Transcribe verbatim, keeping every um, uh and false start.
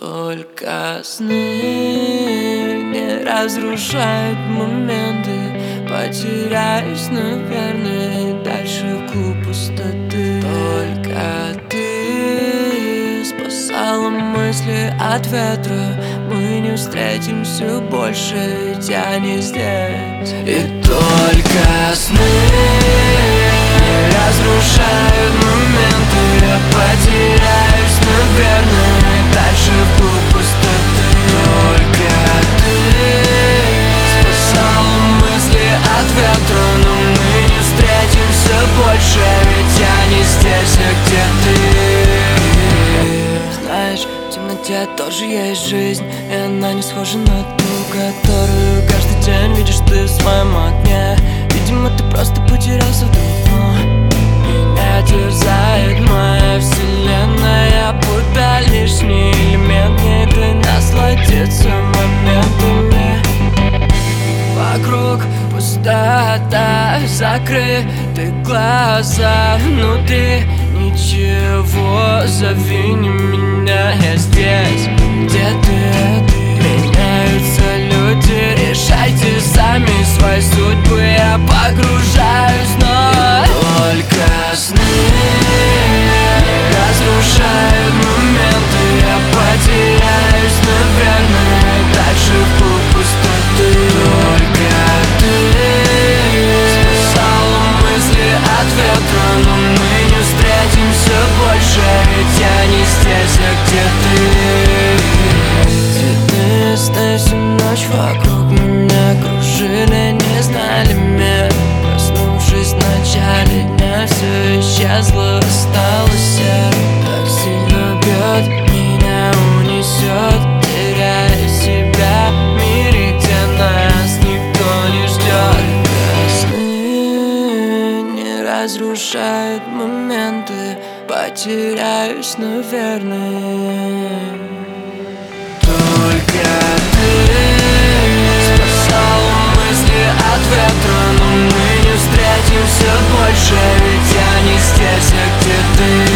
Только сны не разрушают моменты. Потеряюсь, наверное, дальше в клуб пустоты. Только ты спасала мысли от ветра. Мы не встретимся больше, ведь я не здесь. И только сны разрушают моменты. Я потеряюсь, наверное, дальше в клуб пустоты. Только ты спасала мысли от ветра. Но мы не встретимся больше, ведь я не здесь, а где ты. Знаешь, в темноте тоже есть жизнь, и она не схожа на ту, которую каждый день видишь ты в своем окне. Видимо, ты просто потерялся вдруг, но меня терзает моя вселенная, будто лишний элемент. Не дай насладиться моментами. Вокруг пустота, закрыты глаза, внутри ничего. Зови не меня, я здесь, где ты. Меняются люди, решайте сами свои судьбы. Я погружаюсь, но только сны разрушают моменты. Я потеряюсь, наверное, дальше в клуб пустоты. Только ты спасала мысли от ветра. Но мы не встретимся больше, ведь я не здесь, а где ты. Цветные сны всю ночь вокруг меня кружили, не знали мер. Проснувшись в начале дня, все исчезло, осталось серым. Так сильно бьет, меня унесет, теряя себя в мире, где нас никто не ждет. Сны не разрушают моменты. Потеряюсь, наверное. Только ты спасала мысли от ветра. Но мы не встретимся больше, ведь я не здесь, а где ты.